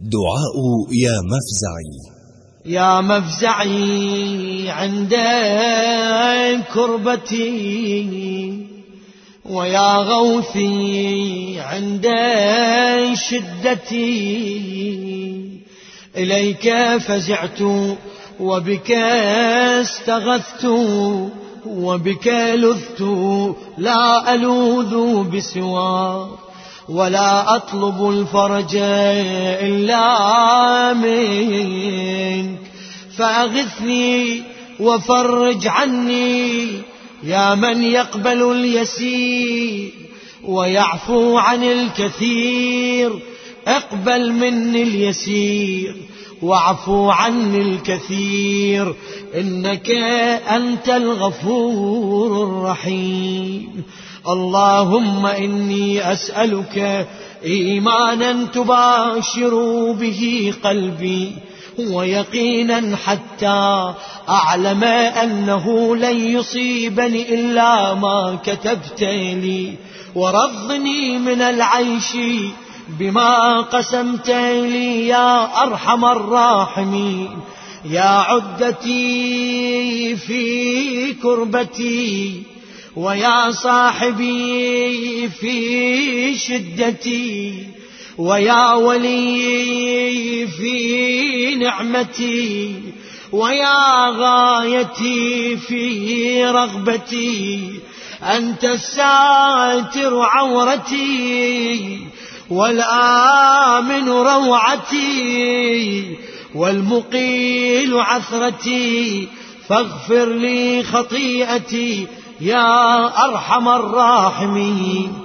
دعاء يا مفزعي. يا مفزعي عند كربتي، ويا غوثي عند شدتي، إليك فزعت وبك استغثت، وبك لذت لا ألوذ بسواك، ولا أطلب الفرج إلا منك، فأغثني وفرج عني يا من يقبل اليسير ويعفو عن الكثير. اقبل مني اليسير واعفو عني الكثير، إنك أنت الغفور الرحيم. اللهم إني أسألك إيمانا تباشر به قلبي، ويقينا حتى أعلم أنه لن يصيبني إلا ما كتبت لي، ورضني من العيش بما قسمت لي يا أرحم الراحمين. يا عدتي في كربتي، ويا صاحبي في شدتي، ويا ولي في نعمتي، ويا غايتي في رغبتي. أنت الساتر عورتي، والآمن روعتي، والمقيل عثرتي، فاغفر لي خطيئتي يا أرحم الراحمين.